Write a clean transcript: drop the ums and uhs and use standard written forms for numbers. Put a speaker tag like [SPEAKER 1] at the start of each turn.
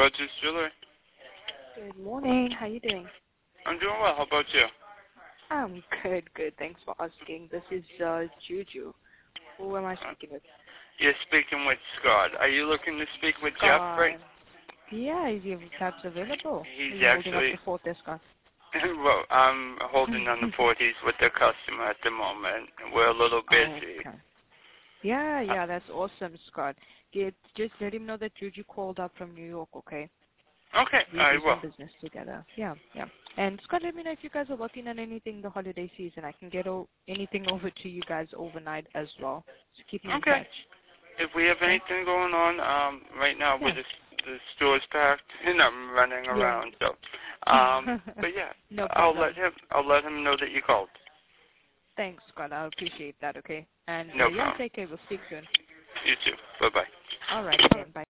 [SPEAKER 1] Rogers Jewelry.
[SPEAKER 2] Good morning. How you doing?
[SPEAKER 1] I'm doing well. How about you?
[SPEAKER 2] I'm good. Thanks for asking. This is Juju. Who am I speaking with?
[SPEAKER 1] You're speaking with Scott. Are you looking to speak with Jeff right?
[SPEAKER 2] Yeah, is your tabs available?
[SPEAKER 1] He's
[SPEAKER 2] Are you
[SPEAKER 1] actually...
[SPEAKER 2] holding up the fort there, Scott?
[SPEAKER 1] Well, I'm holding on the fort. He's with the customer at the moment. We're a little busy.
[SPEAKER 2] Okay. Yeah, that's awesome, Scott. Just let him know that Juju called up from New York, okay?
[SPEAKER 1] Okay, I will.
[SPEAKER 2] We do some business together. Yeah. And Scott, let me know if you guys are working on anything the holiday season. I can get anything over to you guys overnight as well. So keep me in touch.
[SPEAKER 1] If we have anything going on, right now the store's packed and I'm running around. So, but yeah,
[SPEAKER 2] no
[SPEAKER 1] I'll
[SPEAKER 2] problem.
[SPEAKER 1] let him know that you called.
[SPEAKER 2] Thanks, Scott. I appreciate that. Okay. And
[SPEAKER 1] no problem.
[SPEAKER 2] Take care. We'll speak soon.
[SPEAKER 1] You too. Bye bye.
[SPEAKER 2] All right. Bye.